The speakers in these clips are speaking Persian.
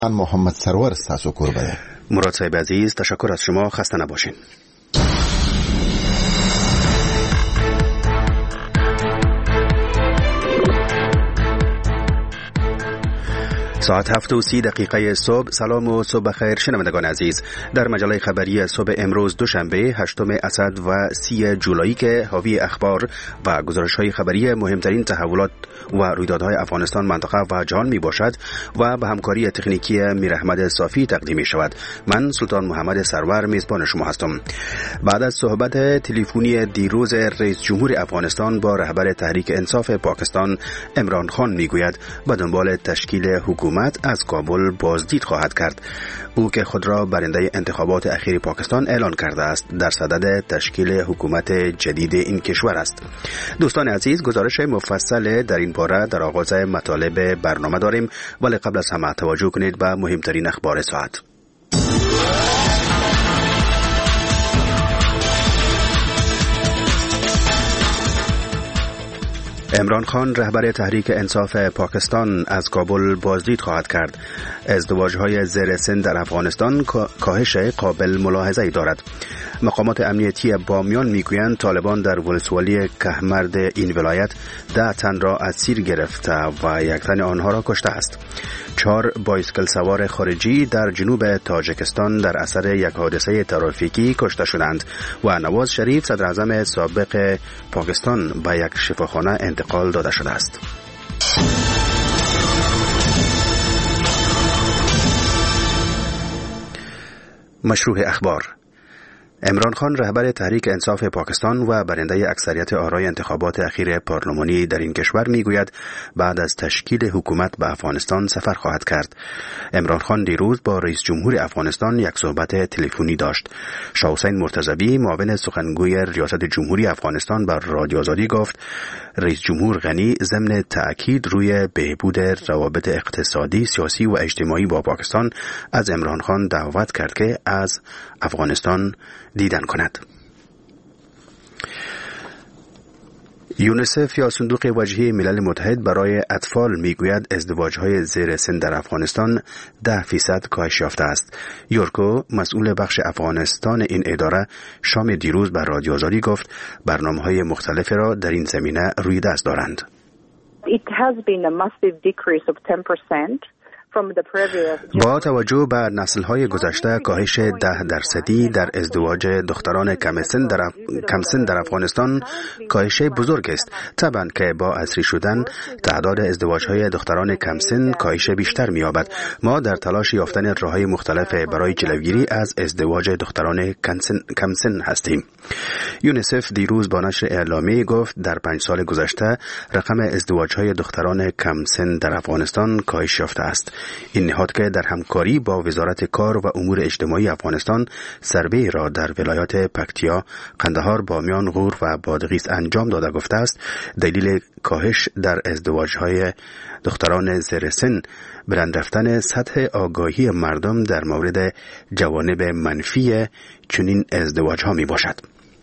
من محمد سرور ساسو کربه. مراد صاحب عزیز، تشکر از شما. خسته نباشین. ساعت 7:30 صبح. سلام و صبح بخیر شنوندگان عزیز. در مجله خبری صبح امروز دوشنبه 8 اسد و 30 جولایی که حاوی اخبار و گزارش‌های خبری مهمترین تحولات و رویدادهای افغانستان، منطقه و جهان می باشد و به همکاری تکنیکی میر احمد صافی تقدیم می شود. من سلطان محمد سرور میزبان شما هستم. بعد از صحبت تلفنی دیروز رئیس جمهور افغانستان با رهبر تحریک انصاف پاکستان عمران خان میگوید به دنبال تشکیل حکومت از کابل بازدید خواهد کرد. او که خود را برنده انتخابات اخیر پاکستان اعلان کرده است، در صدد تشکیل حکومت جدید این کشور است. دوستان عزیز، گزارش مفصل در این باره در آغاز مطالب برنامه داریم، ولی قبل از همه توجه کنید به مهمترین اخبار ساعت. عمران خان رهبر تحریک انصاف پاکستان از کابل بازدید خواهد کرد. ازدواج‌های زیر سن در افغانستان کاهش قابل ملاحظه‌ای دارد. مقامات امنیتی بامیان میگویند طالبان در ولسوالی کهمرد این ولایت 10 تن را اسیر گرفته و 1 تن آنها را کشته است. 4 بایسکل سوار خارجی در جنوب تاجیکستان در اثر یک حادثه ترافیکی کشته شدند و نواز شریف صدر اعظم سابق پاکستان به یک شفاخانه انتقال داده شده است. مشروع اخبار. عمران خان رهبر تحریک انصاف پاکستان و برنده اکثریت آرای انتخابات اخیر پارلمانی در این کشور میگوید بعد از تشکیل حکومت به افغانستان سفر خواهد کرد. عمران خان دیروز با رئیس جمهور افغانستان یک صحبت تلفنی داشت. شاه حسین مرتضوی معاون سخنگوی ریاست جمهوری افغانستان بر رادیو آزادی گفت رئیس جمهور غنی ضمن تأکید روی بهبود روابط اقتصادی، سیاسی و اجتماعی با پاکستان از عمران خان دعوت کرد که از افغانستان دیدن کند. یونیسف یا صندوق وجهی ملل متحد برای اطفال میگوید ازدواج‌های زیر سن در افغانستان 10% کاهش یافته است. یورکو مسئول بخش افغانستان این اداره شام دیروز بر رادیو آزادی گفت برنامه‌های مختلفی را در این زمینه روی دست دارند. It has been a massive decrease of 10%. با توجه به نسل‌های گذشته کاهش 10% در ازدواج دختران کمسن در افغانستان کاهش بزرگ است. طبعا که با عصری شدن تعداد ازدواج‌های دختران کمسن کاهش بیشتر می‌یابد. ما در تلاش یافتن راه‌های مختلف برای جلوگیری از ازدواج دختران کمسن هستیم. یونیسف دیروز با نشر اعلامیه گفت در 5 سال گذشته رقم ازدواج‌های دختران کمسن در افغانستان کاهش یافته است. این نهاد که در همکاری با وزارت کار و امور اجتماعی افغانستان سروی را در ولایات پکتیا، قندهار، بامیان، غور و بادغیس انجام داده گفته است دلیل کاهش در ازدواج‌های دختران زیر سن بلند رفتن سطح آگاهی مردم در مورد جوانب منفی چنین ازدواج‌ها می باشد.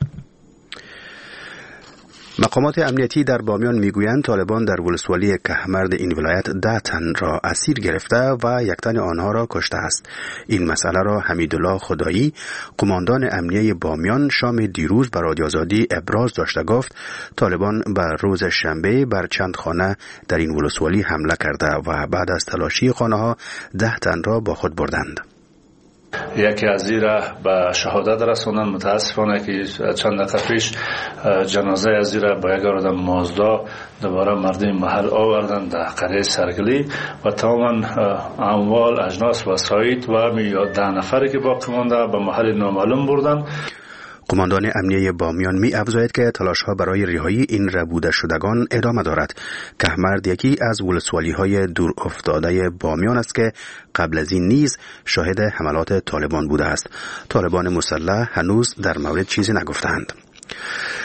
مقامات امنیتی در بامیان میگویند طالبان در ولسوالی کهمرد این ولایت 10 تن را اسیر گرفته و 1 تن آنها را کشته است. این مسئله را حمیدالله خدایی قماندان امنیه بامیان شام دیروز بر رادیو آزادی ابراز داشته گفت طالبان بر روز شنبه بر چند خانه در این ولسوالی حمله کرده و بعد از تلاشی خانه ها 10 تن را با خود بردند. یکی از زیرا به شهادت رسوندن. متاسفانه که چند دقیقه پیش جنازه از زیرا با یک آدم مازدا دوباره مردم محل آوردن در قریه سرگلی و تماما اموال، اجناس و وسایل و 10 نفری که باقی مانده به محل نامعلوم بردن. قماندان امنیه بامیان می افزاید که تلاش‌ها برای رهایی این ربوده شدگان ادامه دارد. کهمرد یکی از ولسوالی‌های دور افتاده بامیان است که قبل از این نیز شاهد حملات طالبان بوده است. طالبان مسلح هنوز در مورد چیزی نگفتند.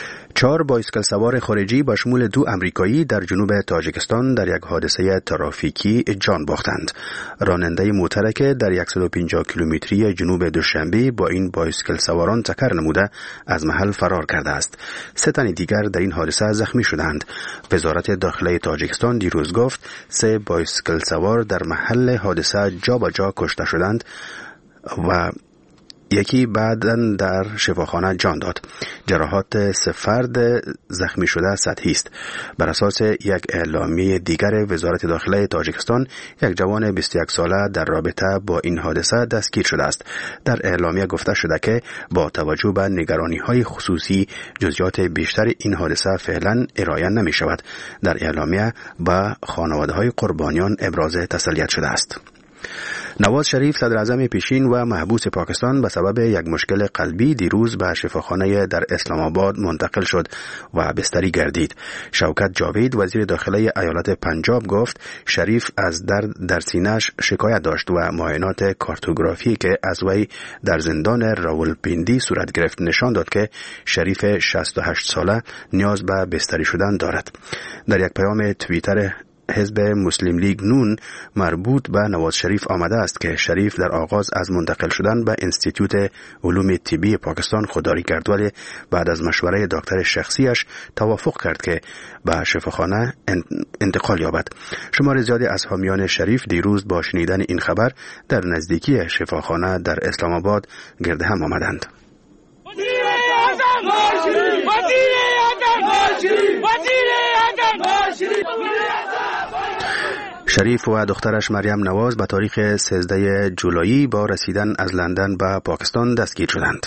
4 بایسکل سوار خارجی با شمول 2 امریکایی در جنوب تاجیکستان در یک حادثه ترافیکی جان باختند. راننده موترک در 150 کیلومتری جنوب دوشنبه با این بایسکل سواران تکر نموده از محل فرار کرده است. 3 تن دیگر در این حادثه زخمی شدند. وزارت داخله تاجیکستان دیروز گفت 3 بایسکل سوار در محل حادثه جا به جا کشته شدند و یکی بعداً در شفاخانه جان داد. جراحات 3 فرد زخمی شده سطحی است. بر اساس یک اعلامیه دیگر وزارت داخله تاجیکستان، یک جوان 21 ساله در رابطه با این حادثه دستگیر شده است. در اعلامیه گفته شده که با توجه به نگرانی‌های خصوصی جزئیات بیشتر این حادثه فعلا ارائه نمی شود. در اعلامیه به خانواده‌های قربانیان ابراز تسلیت شده است. نواز شریف صدر اعظم پیشین و محبوس پاکستان به سبب یک مشکل قلبی دیروز به شفاخانه در اسلام آباد منتقل شد و بستری گردید. شوکت جاوید وزیر داخله ایالت پنجاب گفت شریف از درد در سینه‌اش شکایت داشت و معاینات کارتوگرافی که از وی در زندان راولپیندی صورت گرفت نشان داد که شریف 68 ساله نیاز به بستری شدن دارد. در یک پیام توییتر حزب مسلم لیگ نون مربوط به نواز شریف آمده است که شریف در آغاز از منتقل شدن به انستیتوت علوم طبی پاکستان خودداری کرد، ولی بعد از مشوره دکتر شخصیش توافق کرد که به شفاخانه انتقال یابد. شمار زیادی از حامیان شریف دیروز با شنیدن این خبر در نزدیکی شفاخانه در اسلام آباد گرد هم آمدند. شریف و دخترش مریم نواز به تاریخ 13 جولای با رسیدن از لندن به پاکستان دستگیر شدند.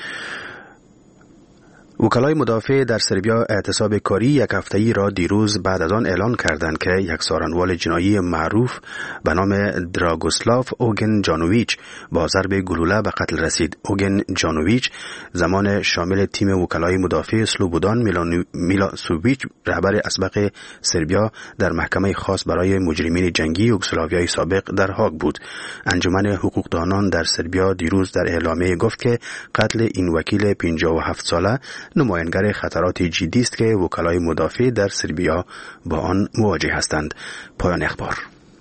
وکلای مدافع در سربیا اعتصاب کاری یک هفته‌ای را دیروز بعد از آن اعلان کردند که یک سارنوال جنایی معروف به نام دراگوسلاف اوگن جانویچ با ضرب گلوله به قتل رسید. اوگن جانویچ زمان شامل تیم وکلای مدافع سلوبودان میلاسوویچ رهبر اسبق سربیا در محکمه خاص برای مجرمین جنگی یوگسلاویای سابق در هاگ بود. انجمن حقوقدانان در سربیا دیروز در اعلامیه گفت که قتل این وکیل 57 ساله نمایانگر خطرات جدی است که وکلای مدافع در سربیا با آن مواجه هستند. پایان اخبار.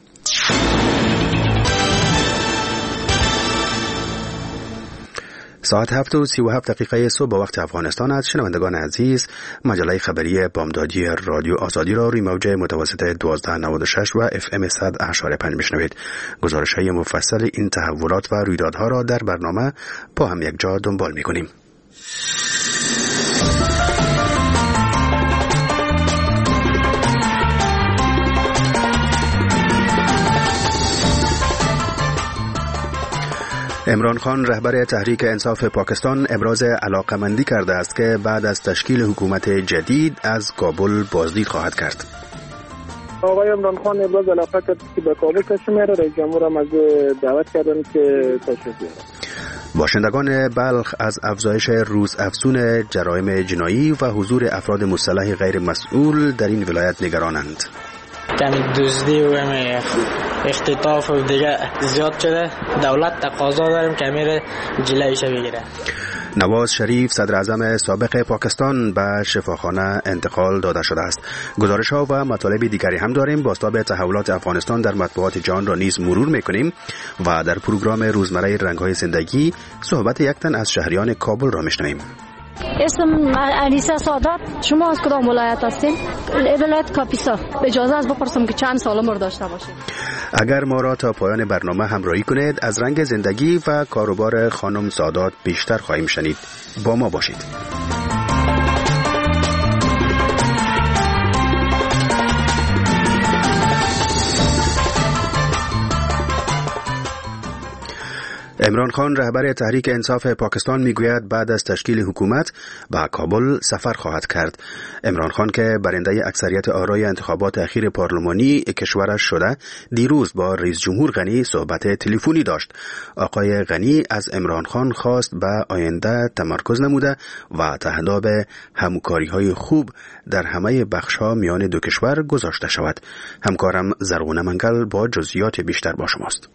ساعت 7:37 صبح به وقت افغانستان است. شنوندگان عزیز، مجله خبری بامدادی رادیو آزادی را روی موج متوسط 1296 و FM 100.5 میشنوید. گزارش‌های مفصل این تحولات و رویدادها را در برنامه با هم یک جا دنبال می‌کنیم. عمران خان رهبر تحریک انصاف پاکستان ابراز علاقمندی کرده است که بعد از تشکیل حکومت جدید از کابل بازدید خواهد کرد. آقای عمران خان ابراز علاقه کرد که به کابل تشریف میاره. رئیس جمهور هم از دعوت کردن که تشریف بیاره. باشندگان بلخ از افزایش روزافزون جرایم جنایی و حضور افراد مسلح غیر مسئول در این ولایت نگرانند. کمی دزدی و اختطاف و دیگه زیاد شده. دولت تقاضا داریم که میره جلویش بگیره. نواز شریف صدر اعظم سابق پاکستان به شفاخانه انتقال داده شده است. گزارش‌ها و مطالب دیگری هم داریم. بازتاب تحولات افغانستان در مطبوعات جهان را نیز مرور می‌کنیم و در پروگرام روزمره رنگ‌های زندگی صحبت یک تن از شهریان کابل را می‌شنویم. اسم انیسه سادات. شما از کدام ولایت هستین؟ ولایت کاپیسا. اجازه از بپرسم که چند سال عمر داشته باشید؟ اگر ما را تا پایان برنامه همراهی کنید از رنگ زندگی و کاروبار خانم سادات بیشتر خواهیم شنید. با ما باشید. عمران خان رهبر تحریک انصاف پاکستان میگوید بعد از تشکیل حکومت به کابل سفر خواهد کرد. عمران خان که برنده اکثریت آرای انتخابات اخیر پارلمانی کشورش شده، دیروز با رئیس جمهور غنی صحبت تلفنی داشت. آقای غنی از عمران خان خواست به آینده تمرکز نموده و تهداب همکاری‌های خوب در همه بخش‌ها میان دو کشور گذاشته شود. همکارم زرغونه منگل با جزئیات بیشتر با شماست.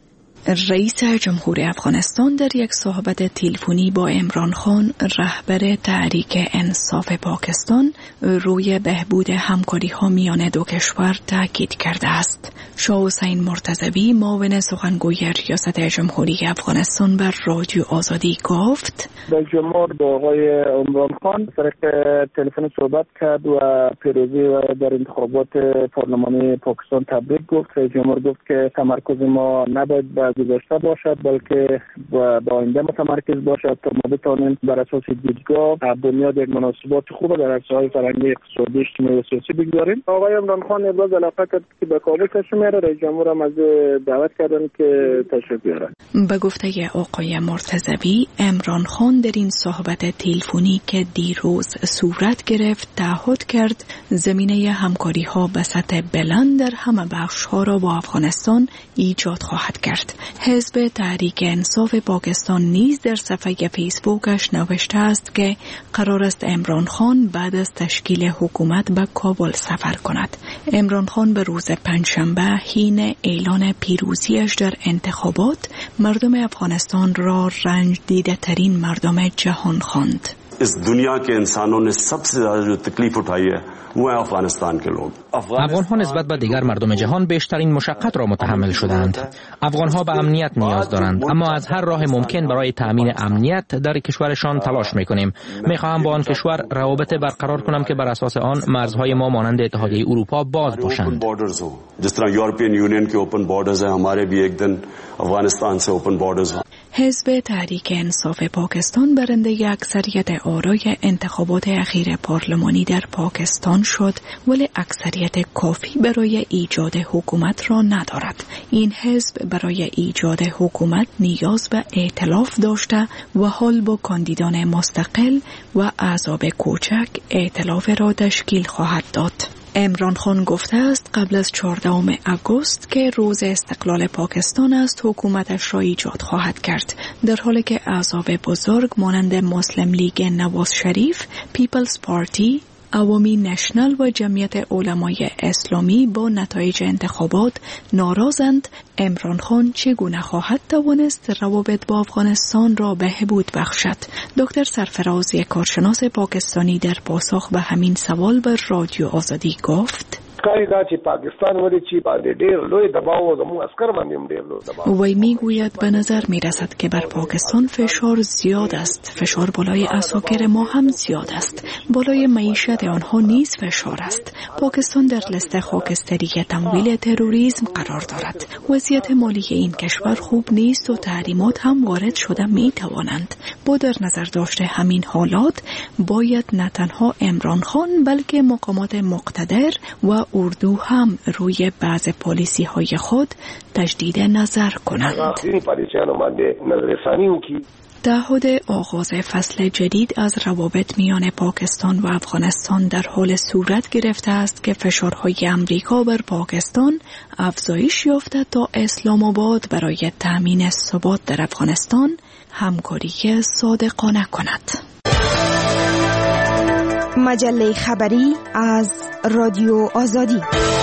رئیس جمهور افغانستان در یک صحبت تلفنی با عمران خان رهبر تحریک انصاف پاکستان روی بهبود همکاری‌ها میان دو کشور تاکید کرده است. شاه حسین مرتضوی معاون سخنگوی ریاست جمهوری افغانستان بر رادیو آزادی گفت رئیس جمهور با آقای عمران خان طریق تلفن صحبت کرد و پیروزی و در انتخابات پارلمانی پاکستان تبریک گفت. رئیس جمهور گفت که تمرکز ما نباید به گذشته باشد بلکه با آینده متمرکز باشد تا ما بتوانیم بر اساس دیدگاه بنیاد یک مناسبات خوب در عرصه‌های فرهنگی، اقتصادی، اجتماعی و سیاسی بگذاریم. آقای عمران خان ابراز علاقه کرد که به کابل تشریف میاره. رئیس جمهور هم از دعوت کردن که تشریف بیاره. به گفته آقای مرتضوی، عمران خان در این صحبت تلفنی که دیروز صورت گرفت تعهد کرد زمینه همکاری‌ها به سطح بلند در همه بخش‌ها را با افغانستان ایجاد خواهد کرد. حزب تحریک انصاف پاکستان نیز در صفحه فیسبوکش نوشته است که قرار است عمران خان بعد از تشکیل حکومت به کابل سفر کند. عمران خان به روز پنجشنبه حین اعلان پیروزیش در انتخابات مردم افغانستان را رنج دیده ترین مردم جهان خواند. इस दुनिया के इंसानों ने सबसे ज्यादा जो तकलीफ उठाई है वो है अफगानिस्तान के लोग. افغان‌ها نسبت به دیگر مردم جهان بیشترین مشقت را متحمل شدند. افغان‌ها به امنیت نیاز دارند، اما از هر راه ممکن برای تأمین امنیت در کشورشان تلاش می‌کنیم. می‌خواهم با آن کشور روابط برقرار کنم که بر اساس آن مرزهای ما مانند اتحادیه اروپا باز باشند. जिस तरह यूरोपियन यूनियन के ओपन बॉर्डर्स हैं, हमारे भी एक दिन अफगानिस्तान से ओपन बॉर्डर्स हैं. حزب تحریک انصاف پاکستان برنده اکثریت آرای انتخابات اخیر پارلمانی در پاکستان شد، ولی اکثریت کافی برای ایجاد حکومت را ندارد. این حزب برای ایجاد حکومت نیاز به ائتلاف داشته و حال با کاندیدان مستقل و احزاب کوچک ائتلاف را تشکیل خواهد داد. عمران خان گفته است قبل از 14 آگوست که روز استقلال پاکستان است حکومتش را ایجاد خواهد کرد، در حالی که احزاب بزرگ مانند مسلم لیگ نواز شریف، پیپلز پارتی، عوامی نشنل و جمعیت علمای اسلامی با نتایج انتخابات ناراضند. عمران خان چگونه خواهد توانست روابط با افغانستان را بهبود بخشد؟ دکتر سرفرازی کارشناس پاکستانی در پاسخ به همین سوال بر رادیو آزادی گفت وی میگوید به نظر میرسد که بر پاکستان فشار زیاد است. فشار بالای عساکر ما هم زیاد است. بالای معیشت آنها نیز فشار است. پاکستان در لیست خاکستری تمویل تروریسم قرار دارد. وضعیت مالی این کشور خوب نیست و تحریمات هم وارد شده می توانند. با در نظر داشته همین حالات باید نه تنها عمران خان بلکه مقامات مقتدر و اردو هم روی بعض پالیسی های خود تجدید نظر کنند. تعهد آغاز فصل جدید از روابط میان پاکستان و افغانستان در حال صورت گرفته است که فشارهای امریکا بر پاکستان افزایش یافته تا اسلام آباد برای تأمین ثبات در افغانستان همکاری صادقانه کند. مجله خبری از رادیو آزادی.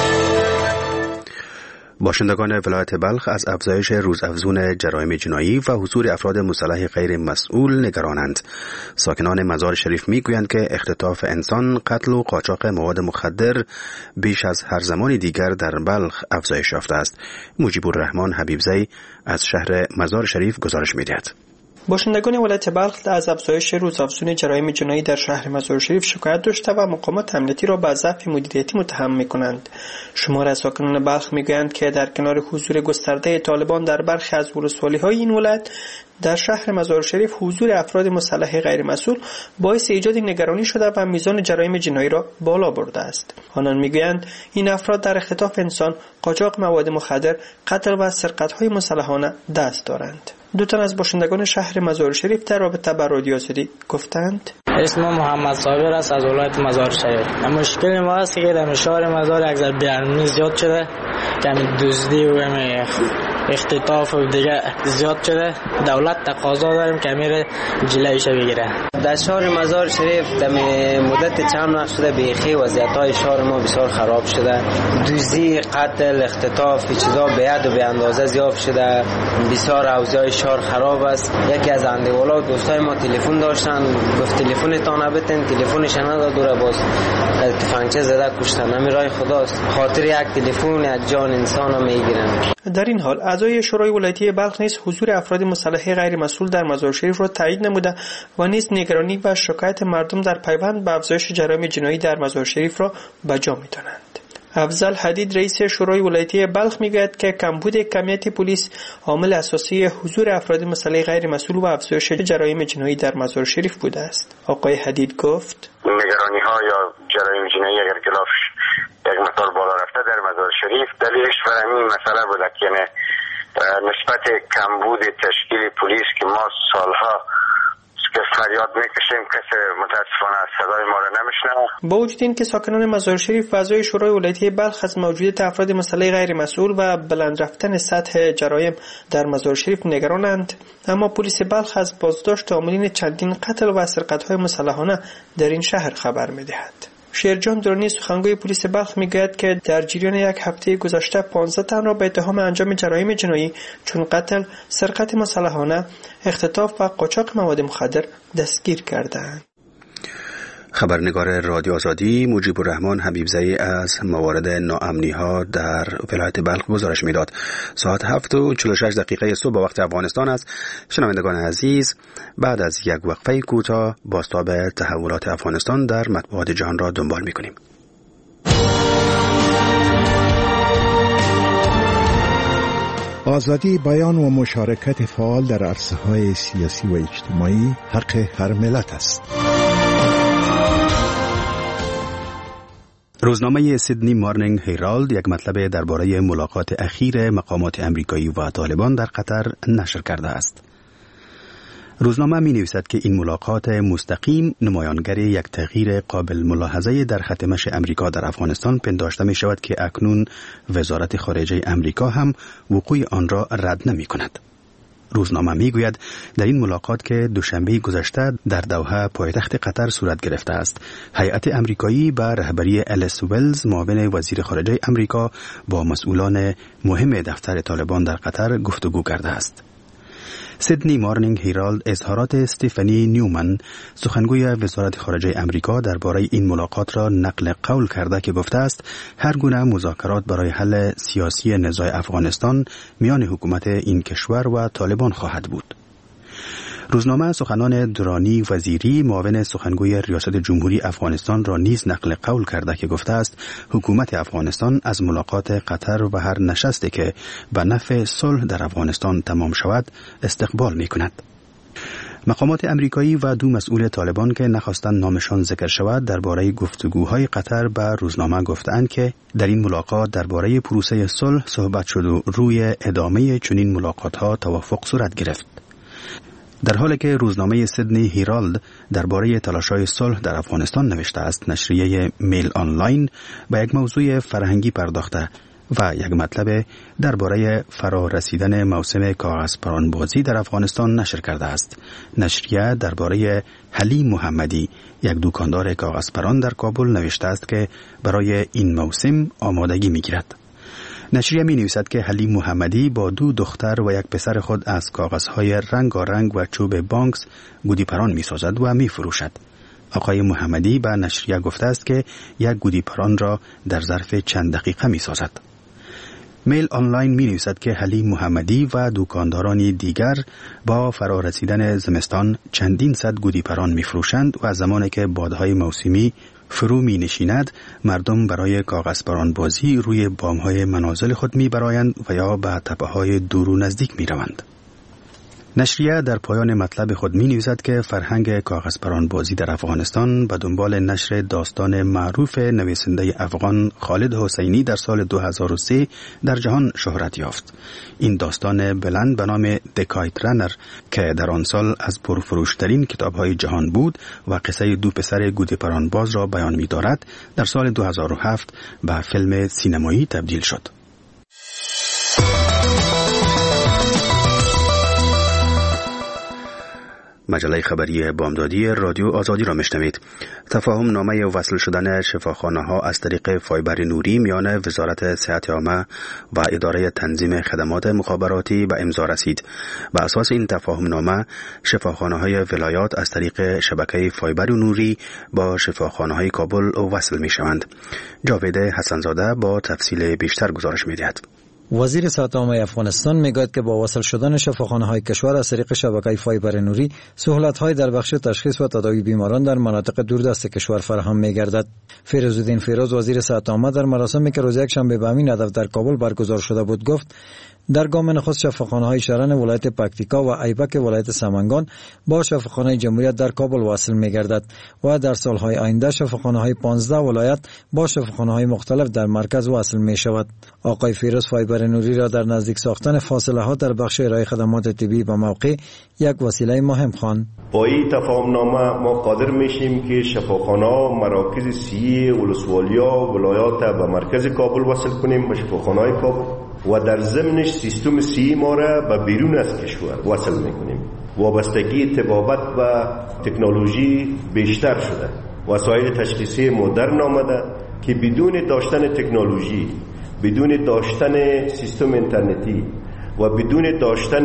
باشندگان ولایت بلخ از افزایش روزافزون جرایم جنایی و حضور افراد مسلح غیر مسئول نگرانند. ساکنان مزار شریف میگویند که اختطاف انسان، قتل و قاچاق مواد مخدر بیش از هر زمان دیگر در بلخ افزایش یافته است. مجیب الرحمن حبیبزی از شهر مزار شریف گزارش می‌دهد. باشندگان ولایت بلخ از افزایش روزافزون جرایم جنایی در شهر مزار شریف شکایت داشته و مقامات امنیتی را به ضعف مدیریتی متهم می‌کنند. شمار از ساکنان بلخ می‌گویند که در کنار حضور گسترده طالبان در برخی از ولسوالی‌های این ولایت، در شهر مزار شریف حضور افراد مسلح غیر مسئول باعث ایجاد نگرانی شده و میزان جرایم جنایی را بالا برده است. آنان میگویند این افراد در اختطاف انسان، قاچاق مواد مخدر، قتل و سرقت‌های مسلحانه دست دارند. دو تن از باشندگان شهر مزار شریف در رابطه با رادیو آزادی گفتند اسم محمد صابر است از ولایت مزار شریف. مشکل ما است که در شهر مزار یک ذره بی‌امنی زیاد شده که دزدی و اختطاف و دیگه زیاد شده. دولت تقاضا داریم که امیر جلویش بگیره. در شهر مزار شریف در مدت چند وقت شده بیخی وضعیت‌های شهر ما بسیار خراب شده. دزدی، قتل، اختطاف چیزا به حد و به اندازه زیاد شده. بسیار اوضاع شهر خراب است. یکی از اندوالا دوستای ما تلفن داشتن، گفت تلفنتون بتن، تلفنش نداد و باز تفنگچه زده کشتن. همین راه خداست. خاطر یک تلفن یک جان انسان رو میگیرن. در این حال اعضای شورای ولایتی بلخ نیز حضور افراد مسلح غیر مسئول در مزار شریف را تایید نموده و نیز نگرانی و شکایت مردم در پیوند به افزایش جرایم جنایی در مزار شریف را به جا می‌دانند. افضل حدید رئیس شورای ولایتی بلخ میگوید که کمبود کمیت پلیس عامل اساسی حضور افراد مسلح غیر مسئول و افزایش جرایم جنایی در مزار شریف بوده است. آقای حدید گفت: نگرانی‌ها یا جرایم جنایی اگر گلافش یک مقدار بالا رفته در مزار شریف، دلیلش همین مسئله بوده که نسبت کمبود تشکیل پلیس که ما سالها که فریاد میکشیم کسی متاسفانه صدای ما را نمیشنوه. با وجود این که ساکنان مزار شریف و اعضای شورای ولایتی بلخ از موجودیت افراد مسلح غیر مسئول و بلند رفتن سطح جرایم در مزار شریف نگرانند، اما پلیس بلخ از بازداشت عاملین چندین قتل و سرقت‌های مسلحانه در این شهر خبر می‌دهد. شیرجان درانی سخنگوی پلیس بلخ میگوید که در جریان یک هفته گذشته 15 تن را به اتهام انجام جرایم جنایی چون قتل، سرقت مسلحانه، اختطاف و قاچاق مواد مخدر دستگیر کردند. خبرنگار رادیو آزادی مجیب الرحمن حبیبزئی از موارد ناامنی‌ها در ولایت بلخ گزارش می‌داد. ساعت 7:46 صبح به وقت افغانستان است. شنوندگان عزیز، بعد از یک وقفه کوتاه بازتاب تحولات افغانستان در مطبوعات جهان را دنبال می‌کنیم. آزادی بیان و مشارکت فعال در عرصه‌های سیاسی و اجتماعی حق هر ملت است. روزنامه سیدنی مارنینگ هیرالد یک مطلب درباره ملاقات اخیر مقامات امریکایی و طالبان در قطر نشر کرده است. روزنامه می نویسد که این ملاقات مستقیم نمایانگر یک تغییر قابل ملاحظه در خط مشی امریکا در افغانستان پنداشته می شود که اکنون وزارت خارجه امریکا هم وقوع آن را رد نمی کند. روزنامه می گوید در این ملاقات که دوشنبه گذشته در دوحه پایتخت قطر صورت گرفته است، هیئت امریکایی به رهبری الیس ولز معاون وزیر خارجه امریکا با مسئولان مهم دفتر طالبان در قطر گفتگو کرده است. سیدنی مارنینگ هیرالد اظهارات استیفانی نیومن سخنگوی وزارت خارجه امریکا درباره این ملاقات را نقل قول کرده که گفته است هر گونه مذاکرات برای حل سیاسی نزاع افغانستان میان حکومت این کشور و طالبان خواهد بود. روزنامه سخنان درانی وزیری معاون سخنگوی ریاست جمهوری افغانستان را نیز نقل قول کرده که گفته است حکومت افغانستان از ملاقات قطر و هر نشستی که به نفع صلح در افغانستان تمام شود استقبال می کند. مقامات امریکایی و دو مسئول طالبان که نخواستند نامشان ذکر شود درباره گفتگوهای قطر به روزنامه گفتند که در این ملاقات درباره پروسه صلح صحبت شد و روی ادامه چنین ملاقات‌ها توافق صورت گرفت. در حالی که روزنامه سیدنی هیرالد درباره تلاش‌های صلح در افغانستان نوشته است، نشریه میل آنلاین به یک موضوع فرهنگی پرداخته و یک مطلب درباره فرا رسیدن موسم کاغذپرانبازی در افغانستان نشر کرده است. نشریه درباره حلیم محمدی، یک دکاندار کاغذپران در کابل نوشته است که برای این موسم آمادگی می‌گیرد. نشریه می نویسد که حلیم محمدی با دو دختر و یک پسر خود از کاغذهای رنگارنگ و چوب بانکس گودی پران می سازد و می فروشد. آقای محمدی به نشریه گفته است که یک گودی پران را در ظرف چند دقیقه می سازد. میل آنلاین می نویسد که حلیم محمدی و دکاندارانی دیگر با فرا رسیدن زمستان چندین صد گودی پران می فروشند و زمانی که بادهای موسمی فرو می نشیند مردم برای کاغذپران بازی روی بامهای منازل خود می برایند و یا به تپه‌های دور و نزدیک می روند. نشریه در پایان مطلب خود می نویسد که فرهنگ کاغذپران بازی در افغانستان به دنبال نشر داستان معروف نویسنده افغان خالد حسینی در سال 2003 در جهان شهرت یافت. این داستان بلند به نام The Kite Runner که در آن سال از پرفروشترین کتاب‌های جهان بود و قصه دو پسر گودی پران باز را بیان می دارد، در سال 2007 به فیلم سینمایی تبدیل شد. مجله خبری بامدادی رادیو آزادی را میشنوید. تفاهم نامه وصل شدن شفاخانه ها از طریق فایبر نوری میان وزارت صحت عامه و اداره تنظیم خدمات مخابراتی به امضا رسید. بر اساس این تفاهم نامه شفاخانه های ولایات از طریق شبکه فایبر نوری با شفاخانه های کابل وصل می شوند. جاوید حسنزاده با تفصیل بیشتر گزارش می دهد. وزیر صحت عامه افغانستان میگوید که با وصل شدن شفاخانه‌های کشور از طریق شبکه فایبر نوری سهولت‌های در بخش تشخیص و تداوی بیماران در مناطق دوردست کشور فراهم می‌گردد. فیروزالدین فیروز وزیر صحت عامه در مراسمی که روز یکشنبه به همین هدف در کابل برگزار شده بود گفت در گام نخست شفاخانه‌های شرن ولایت پکتیکا و ایبک ولایت سمنگان با شفاخانه جمهوریت در کابل وصل می‌گردد و در سال‌های آینده شفاخانه‌های 15 ولایت با شفاخانه‌های مختلف در مرکز وصل می‌شود. آقای فیروز فایبر نوری را در نزدیک ساختن فاصله‌ها در بخش ارائه خدمات طبی به موقع یک وسیله مهم خواند. با این تفاهم نامه ما قادر میشیم که شفاخانه‌ها مراکز سی ولسوالیا ولایات به مرکز کابل وصل کنیم به شفاخانه‌های کابل و در ضمنش سیستم سی ما را به بیرون از کشور وصل میکنیم. وابستگی طبابت و تکنولوژی بیشتر شده. وسایل تشخیصی مدرن آمده که بدون داشتن تکنولوژی، بدون داشتن سیستم اینترنتی و بدون داشتن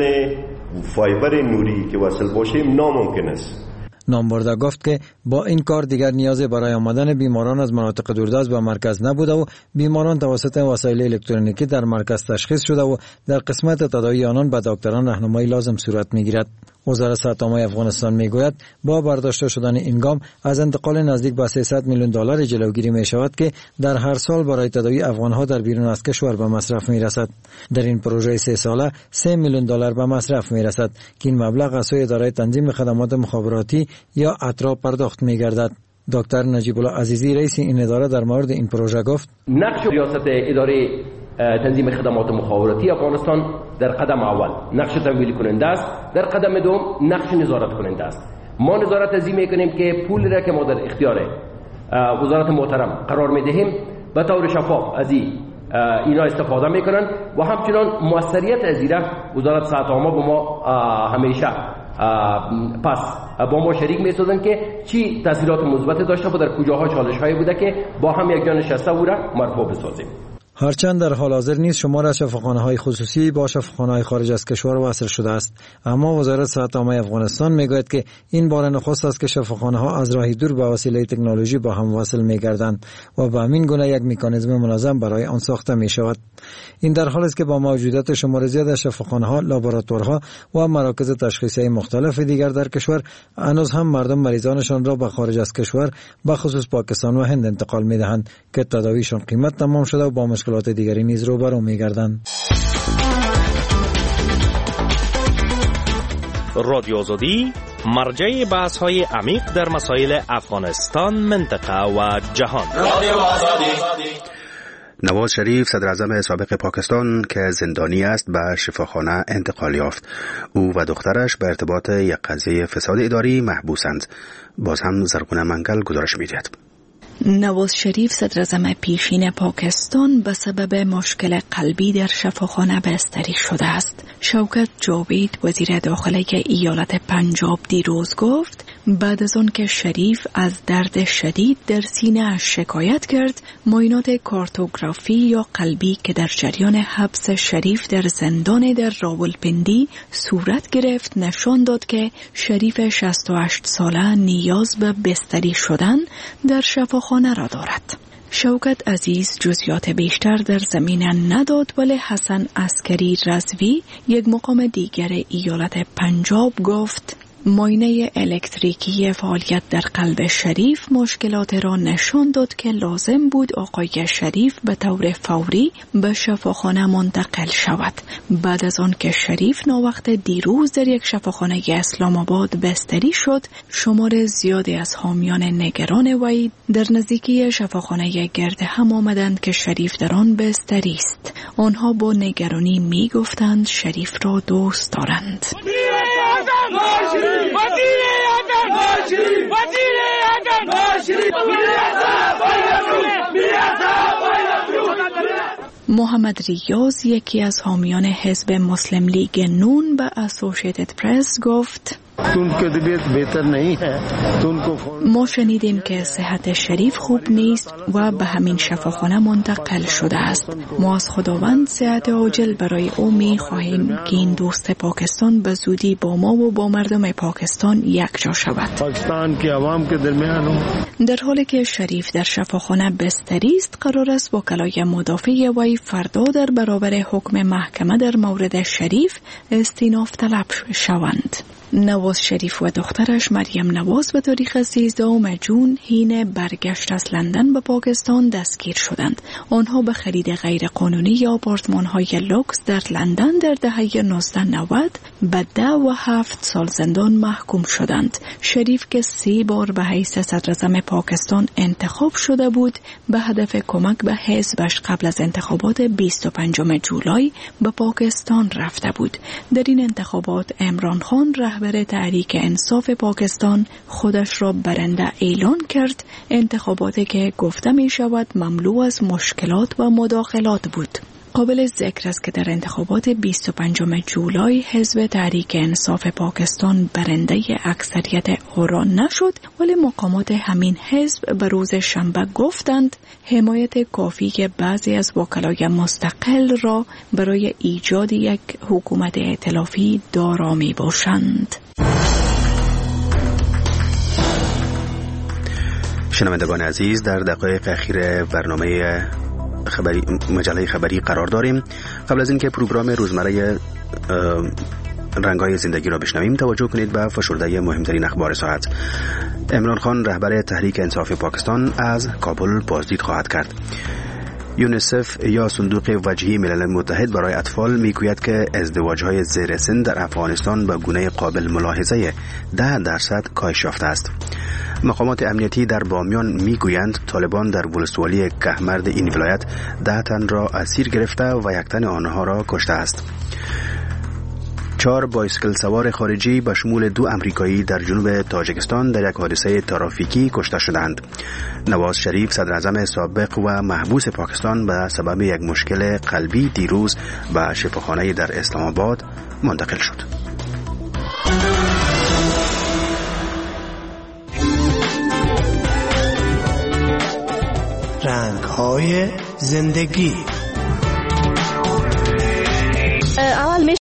فایبر نوری که وصل باشیم ناممکن است. نامبرده گفت که با این کار دیگر نیازی برای آمدن بیماران از مناطق دوردست به مرکز نبوده و بیماران توسط وسایل الکترونیکی در مرکز تشخیص شده و در قسمت تداوی آنان به دکتران راهنمایی لازم صورت میگیرد. وزارت صحت عامه افغانستان میگوید با برداشته شدن این گام از انتقال نزدیک به $300 میلیون جلوگیری می شود که در هر سال برای تداوی افغانها در بیرون از کشور به مصرف می رسد. در این پروژه 3 ساله $3 میلیون به مصرف می رسد که این مبلغ از سوی اداره تنظیم خدمات مخابراتی یا اترا پرداخت می گردد. دکتر نجیب الله عزیزی رئیس این اداره در مورد این پروژه گفت: نقش ریاست اداره تنظیم خدمات مخابراتی افغانستان در قدم اول نقش تمویل کننده است، در قدم دوم نقش نظارت کننده است. ما نظارت از این میکنیم که پول را که ما در اختیار وزارت محترم قرار میدهیم به طور شفاف از اینا استفاده میکنن و همچنان موثریت از این وزارت صحت عامه با ما همیشه پس با ما شریک میسازن که چی تاثیرات مثبت داشته و در کجاها چالش هایی بوده که با هم یک جا نشسته او را مرفوع بسازیم. هرچند در حال حاضر نیز شمار از شفاخانه‌های خصوصی با شفاخانه‌های خارج از کشور وصل شده است، اما وزارت صحت عامه افغانستان میگوید که این بار نخست است که شفاخانه‌ها از راهی دور به وسیله تکنولوژی با هم وصل می‌گردند و به همین گونه یک مکانیزم منظم برای آن ساخته می‌شود. این در حالی است که با موجودیت شمار زیاد از شفاخانه‌ها، لابراتوارها و مراکز تشخیصی مختلف دیگر در کشور، هنوز هم مردم مریضانشان را به خارج از کشور، به خصوص پاکستان و هند انتقال می‌دهند که تداویشان قیمت تمام شده و با مشکلات دیگری نیز روبرو می‌گردند. رادیو آزادی مرجع بحث‌های عمیق در مسائل افغانستان، منطقه و جهان. رادیو آزادی. نواز شریف صدر اعظم سابق پاکستان که زندانی است به شفاخانه انتقال یافت. او و دخترش به ارتباط یک قضیه فساد اداری محبوسند. باز هم زرگونه منگل گزارش می‌دهد. نواز شریف صدر اعظم پیشین پاکستان به سبب مشکل قلبی در شفاخانه بستری شده است. شوکت جاوید وزیر داخله ایالت پنجاب دیروز گفت بعد از آن که شریف از درد شدید در سینه اش شکایت کرد، معاینات کارتوگرافی یا قلبی که در جریان حبس شریف در زندان در راولپندی صورت گرفت نشان داد که شریف 68 ساله نیاز به بستری شدن در شفاخانه را دارد. شوکت عزیز جزئیات بیشتر در زمینه نداد، ولی حسن عسکری رضوی یک مقام دیگر ایالت پنجاب گفت معاینه الکتریکی فعالیت در قلب شریف مشکلات را نشان داد که لازم بود آقای شریف به طور فوری به شفاخانه منتقل شود. بعد از آن که شریف ناوقت دیروز در یک شفاخانه اسلام آباد بستری شد، شمار زیادی از حامیان نگران وی در نزدیکی شفاخانه گرد هم آمدند که شریف در آن بستری است. آنها با نگرانی می گفتند شریف را دوست دارند. محمد ریاض یکی از حامیان حزب مسلم لیگ نون به اسوسییتد پرس گفت ما شنیدیم که صحت شریف خوب نیست و به همین شفاخانه منتقل شده است. ما از خداوند صحت عاجل برای او می خواهیم که این دوست پاکستان به زودی با ما و با مردم پاکستان یکجا شود. در حالی که شریف در شفاخانه بستری است، قرار است وکلای مدافع وی فردا در برابر حکم محکمه در مورد شریف استیناف طلب شوند. نواز شریف و دخترش مریم نواز به تاریخ 13 جون حین برگشت از لندن به پاکستان دستگیر شدند. آنها به خرید غیر قانونی آپارتمان‌های لوکس در لندن در دهه 1990 به 10 و 7 سال زندان محکوم شدند. شریف که 3 بار به حیث صدراعظم پاکستان انتخاب شده بود، به هدف کمک به حزبش قبل از انتخابات 25 جولای به پاکستان رفته بود. در این انتخابات عمران خان رهبر تحریک انصاف پاکستان خودش را برنده اعلان کرد. انتخاباتی که گفته می شود مملو از مشکلات و مداخلات بود. قابل ذکر است که در انتخابات 25 جولای حزب تحریک انصاف پاکستان برنده اکثریت آرا نشد، ولی مقامات همین حزب به روز شنبه گفتند حمایت کافی که بعضی از وکلای مستقل را برای ایجاد یک حکومت ائتلافی دارا می باشند. شنوندگان عزیز، در دقایق اخیر برنامه مجله خبری قرار داریم. قبل از اینکه پروگرام روزمره رنگ‌های زندگی را بشنویم، توجه کنید به فشرده مهمترین اخبار ساعت. عمران خان رهبر تحریک انصاف پاکستان از کابل بازدید خواهد کرد. یونیسف یا صندوق وجهی ملل متحد برای اطفال میگوید که ازدواج‌های زیر سن در افغانستان به گونه قابل ملاحظه 10% کاهش یافته است. مقامات امنیتی در بامیان میگویند طالبان در ولسوالی کهمرد این ولایت 10 تن را اسیر گرفته و 1 تن آنها را کشته است. 4 بایسکل سوار خارجی به شمول 2 امریکایی در جنوب تاجیکستان در یک حادثه ترافیکی کشته شدند. نواز شریف صدراعظم سابق و محبوس پاکستان به سبب یک مشکل قلبی دیروز به شفاخانه در اسلام آباد منتقل شد. رنگ‌های زندگی. اول